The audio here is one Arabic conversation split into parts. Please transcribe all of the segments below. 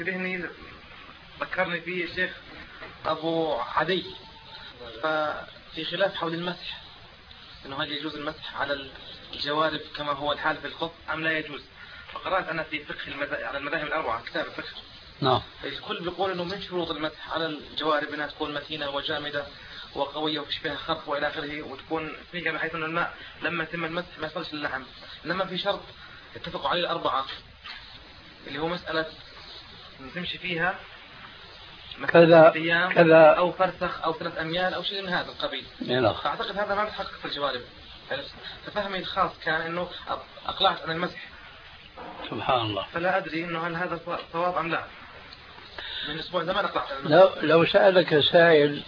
ذهني ذكرني فيه الشيخ أبو عدي، ففي خلاف حول المسح، إنه هل يجوز المسح على الجوارب كما هو الحال في الخف أم لا يجوز. فقرأت أنا في فقه على المذاهب الأربعة كتاب الفقه، نعم، الكل بيقول إنه من شروط المسح على الجوارب إنها تكون متينة وجامدة وقوية وفيش فيها خرق وإلى آخره، وتكون سميكة بحيث إنه الماء لما يتم المسح ما يصلش للحم. إنما في شرط اتفقوا عليه الأربعة، اللي هو مسألة تمشي فيها كذا أيام كذا أو فرسخ أو 3 أميال أو شيء من هذا القبيل. فأعتقد هذا ما بتحقق في الجوارب. ففهمي الخاص كان إنه أقلعت عن المسح. سبحان الله. فلا أدري إنه هل هذا صواب أم لا. من أسبوع زمان أقلعت عن المسح. لو سألك سائل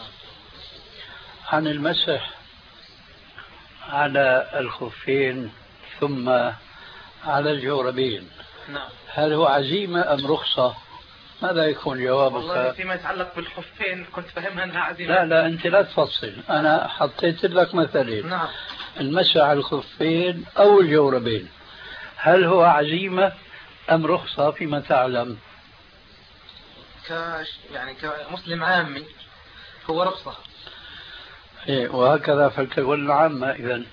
عن المسح على الخفين ثم على الجوربين، نعم، هل هو عزيمة أم رخصة؟ ماذا يكون جوابك؟ والله فيما يتعلق بالخفين كنت فهمها أنها عزيمة. لا أنت لا تفصل، أنا حطيت لك مثلين. نعم. المسح على الخفين أو الجوربين، هل هو عزيمة أم رخصة فيما تعلم؟ يعني كمسلم عامي هو رخصة. إيه، وهكذا فلتكن العامة إذن.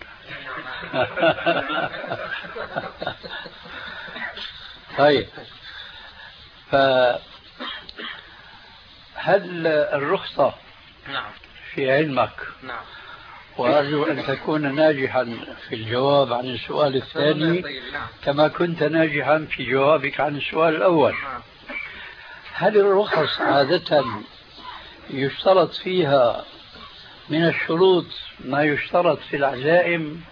طيب، فهل الرخصة نعم في علمك؟ نعم. وأرجو أن تكون ناجحا في الجواب عن السؤال الثاني كما كنت ناجحا في جوابك عن السؤال الأول. هل الرخص عادة يشترط فيها من الشروط ما يشترط في العزائم؟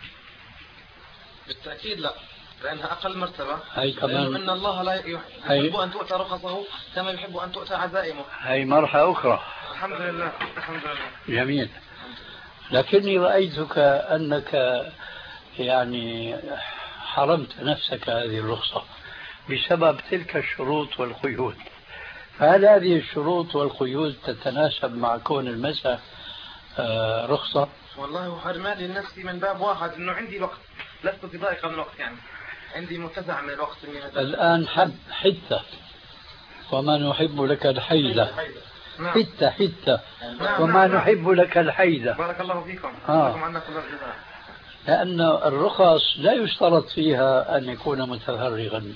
بالتأكيد لا، لأنها أقل مرتبة. هي كمان إن الله لا يحب أن تؤتى رخصه كما يحب أن تؤتى عزائمه. هي مرحلة أخرى. الحمد لله الحمد لله. جميل. لكني رأيتك أنك يعني حرمت نفسك هذه الرخصة بسبب تلك الشروط والقيود، فهل هذه الشروط والقيود تتناسب مع كون المسح رخصة؟ والله حرماني لنفسي من باب واحد، إنه عندي وقت، لست في ضائقة من الوقت، يعني عندي متسع من الوقت. الآن حتة وما نحب لك الحيلة. حتة وما نحب لك الحيلة. بارك الله فيكم. عنا كل الجزاء. لأن الرخص لا يشترط فيها أن يكون متفرغا.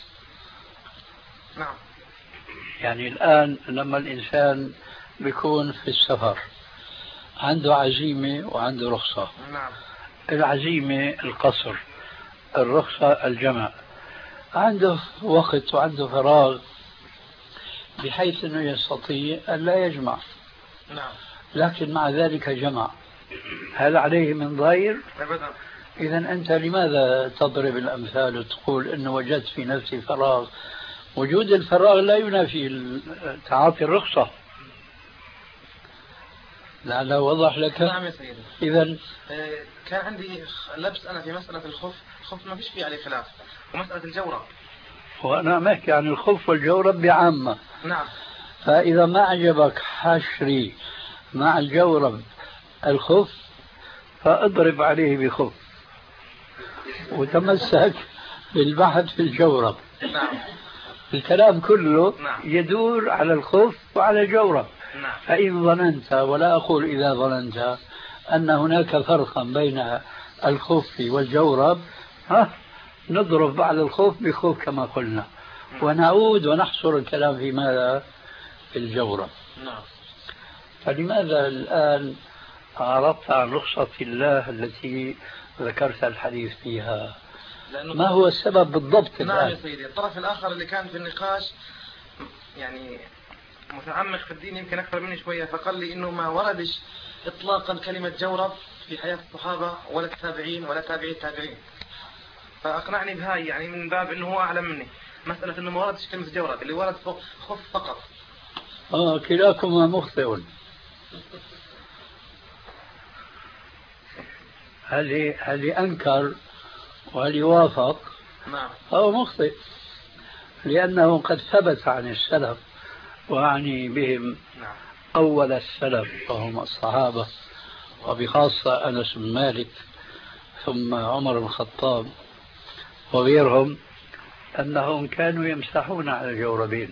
نعم. يعني الآن لما الإنسان بيكون في السفر عنده عزيمة وعنده رخصة. نعم. العزيمة القصر، الرخصة الجمع. عنده وقت وعنده فراغ بحيث أنه يستطيع أن لا يجمع. نعم. لكن مع ذلك جمع، هل عليه من ضير؟ أبدا. إذن أنت لماذا تضرب الأمثال وتقول أنه وجدت في نفسي فراغ؟ وجود الفراغ لا ينافي تعاطي الرخصة. لعله وضح لك. نعم يا سيدي. إذن كان عندي لبس أنا في مسألة الخف ما فيش فيه عليه خلاف، ومسألة الجورب. وأنا أحكي عن الخف والجورب بعامة. نعم. فإذا ما عجبك حشري مع الجورب الخف فاضرب عليه بخف وتمسك بالبحث في الجورب. نعم. الكلام كله نعم. يدور على الخف وعلى الجورب. نعم. فإن ظننت، ولا أقول إذا ظننت، أن هناك فرقا بين الخف والجورب، نضرب على الخوف بخوف كما قلنا، ونعود ونحصر الكلام في ماذا؟ في الجورب. نعم. فلماذا الآن أعرضت عن رخصة الله التي ذكرت الحديث فيها؟ ما هو السبب بالضبط؟ نعم يا سيدي، الطرف الآخر اللي كان في النقاش يعني متعمق في الدين يمكن أكثر مني شوية، فقال لي إنه ما وردش إطلاقا كلمة جورب في حياة الصحابة ولا التابعين ولا تابعي التابعين، فأقنعني بهاي يعني من باب إنه هو أعلم مني. مسألة إنه ما وردش كلمة جورب، اللي ورد خف فقط. كلاكما مخطئ. هل أنكر وهل يوافق؟ نعم. هو مخطئ، لأنه قد ثبت عن السلف، وأعني بهم نعم. أول السلف وهم الصحابة، وبخاصة أنس بن مالك ثم عمر بن الخطاب وغيرهم، أنهم كانوا يمسحون على الجوربين.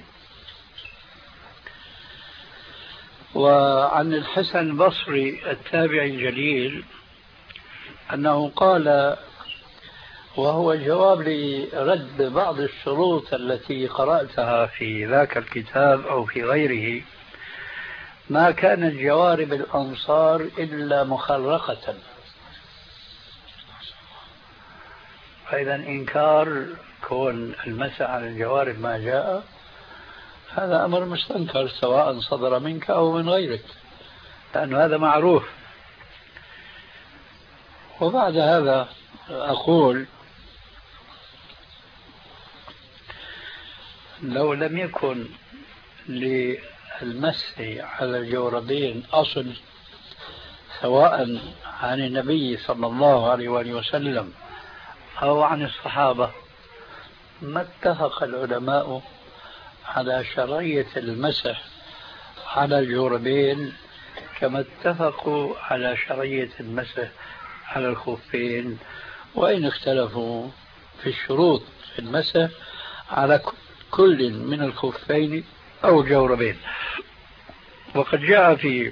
وعن الحسن البصري التابعي الجليل أنه قال، وهو جواب لرد بعض الشروط التي قرأتها في ذاك الكتاب أو في غيره: ما كانت جوارب الأنصار إلا مخرقة. فإذا إنكار كون المسح على الجوارب ما جاء هذا أمر مستنكر، سواء صدر منك أو من غيرك، لأن هذا معروف. وبعد هذا أقول: لو لم يكن للمسح على الجوربين أصل سواء عن النبي صلى الله عليه وآله وسلم أو عن الصحابة ما اتفق العلماء على شرعية المسح على الجوربين كما اتفقوا على شرعية المسح على الخفين، وإن اختلفوا في الشروط في المسح على كل من الخفين أو الجوربين. وقد جاء في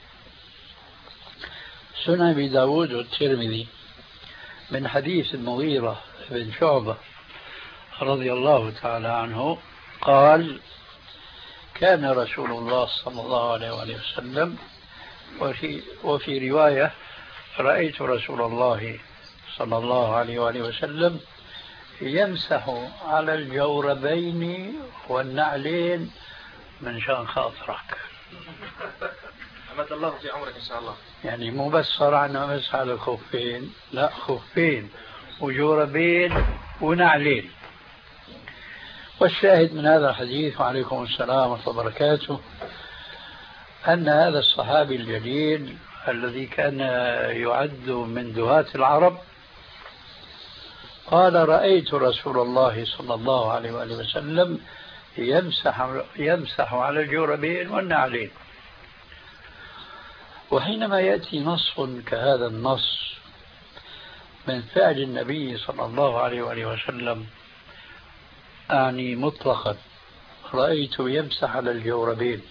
سنن أبي داود والترمذي من حديث المغيرة بن شعبة رضي الله تعالى عنه قال: كان رسول الله صلى الله عليه وسلم، وفي رواية: رأيت رسول الله صلى الله عليه وسلم يمسح على الجوربين والنعلين من شان خاطرك. أمد الله في عمرك إن شاء الله. يعني مو بس صار عنا مسح على الخفين، لا، خفين وجوربين ونعلين. والشاهد من هذا الحديث، وعليكم السلام ورحمة الله وبركاته، أن هذا الصحابي الجليل الذي كان يعد من دهاة العرب قال: رأيت رسول الله صلى الله عليه وآله وسلم يمسح على الجوربين والنعلين. وحينما يأتي نص كهذا النص من فعل النبي صلى الله عليه وآله وسلم، أعني مطلقا رأيت يمسح على الجوربين،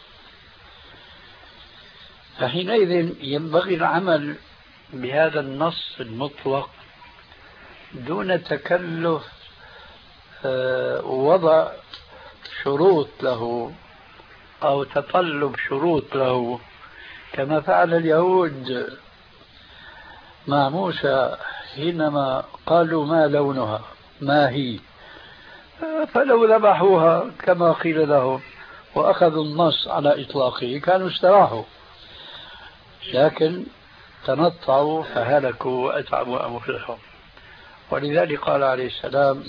فحينئذ ينبغي العمل بهذا النص المطلق دون تكلف وضع شروط له أو تطلب شروط له، كما فعل اليهود مع موسى حينما قالوا: ما لونها، ما هي؟ فلو ذبحوها كما قيل لهم وأخذوا النص على إطلاقه كانوا استراحوا، لكن تنطعوا فهلكوا وأتعبوا أنفسهم. ولذلك قال عليه السلام: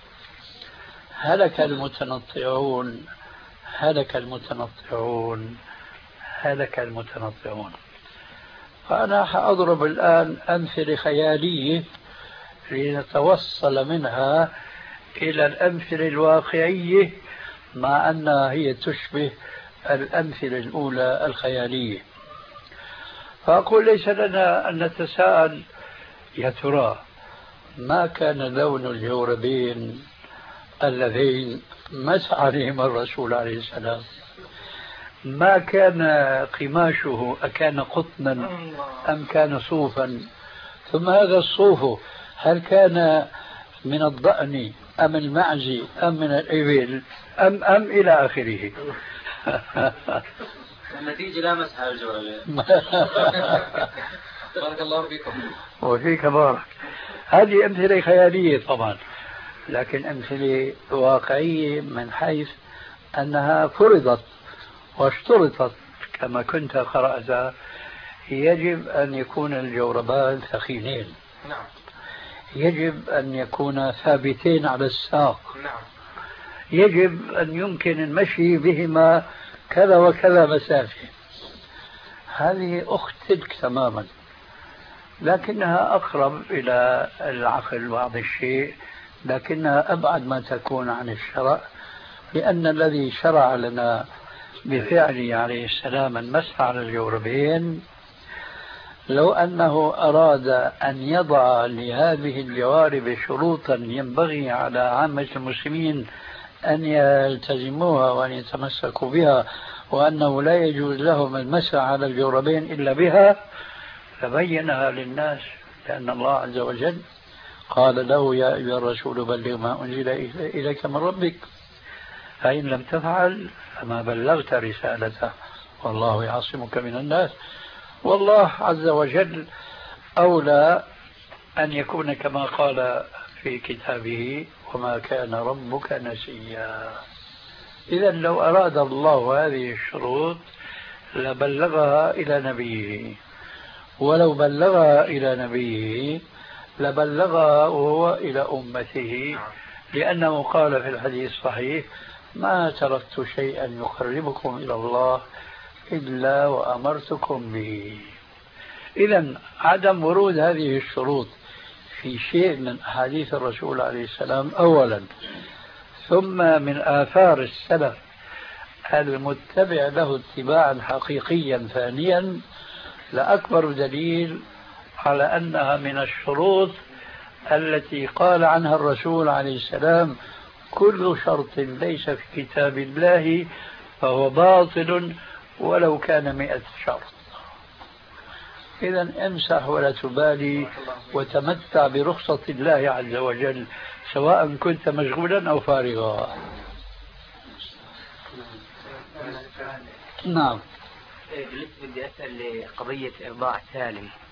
هلك المتنطعون، هلك المتنطعون، هلك المتنطعون. فأنا سأضرب الآن أمثلة خيالية لنتوصل منها إلى الأمثلة الواقعية، مع أنها هي تشبه الأمثلة الأولى الخيالية. فأقول: ليس لنا أن نتساءل يا ترى ما كان لون الجوربين اللذين مسح عليهما الرسول عليه السلام؟ ما كان قماشه، أكان قطنا أم كان صوفا؟ ثم هذا الصوف هل كان من الضأن أم المعز أم من الإبل أم إلى آخره؟ النتيجة لا مسح على الجوربين. بارك الله فيكم. وفيك بارك. هذه أمثلة خيالية طبعا، لكن أمثلة واقعية من حيث أنها فرضت واشترطت كما كنت قرأت. يجب أن يكون الجوربان ثقيلين، نعم. يجب أن يكون ثابتين على الساق، نعم. يجب أن يمكن المشي بهما كذا وكذا مسافة. هذه أخت تلك تماما، لكنها أقرب إلى العقل بعض الشيء، لكنها أبعد ما تكون عن الشرع، لأن الذي شرع لنا بفعله عليه السلام المسح على الجوربين لو أنه أراد أن يضع لهذه الجوارب شروطا ينبغي على عامة المسلمين أن يلتزموها وأن يتمسكوا بها، وأنه لا يجوز لهم المسح على الجوربين إلا بها، فبينها للناس، لأن الله عز وجل قال له: يا أيها الرسول بلغ ما أنزل إليك من ربك، فإن لم تفعل فما بلغت رسالته والله يعصمك من الناس. والله عز وجل أولى أن يكون كما قال في كتابه: وما كان ربك نسيا. إذا لو أراد الله هذه الشروط لبلغها إلى نبيه، ولو بلغها إلى نبيه لبلغها وهو إلى أمته، لأنه قال في الحديث الصحيح: ما تركت شيئا يقربكم إلى الله إلا وأمرتكم به. إذن عدم ورود هذه الشروط في شيء من أحاديث الرسول عليه السلام أولا، ثم من آثار السلف المتبع له اتباعا حقيقيا ثانيا، لأكبر دليل على أنها من الشروط التي قال عنها الرسول عليه السلام: كل شرط ليس في كتاب الله فهو باطل ولو كان 100 شرط. إذن امسح ولا تبالي وتمتع برخصة الله عز وجل، سواء كنت مشغولا أو فارغا. نعم. بالنسبة بدي أسأل لقضية إرضاع سالم،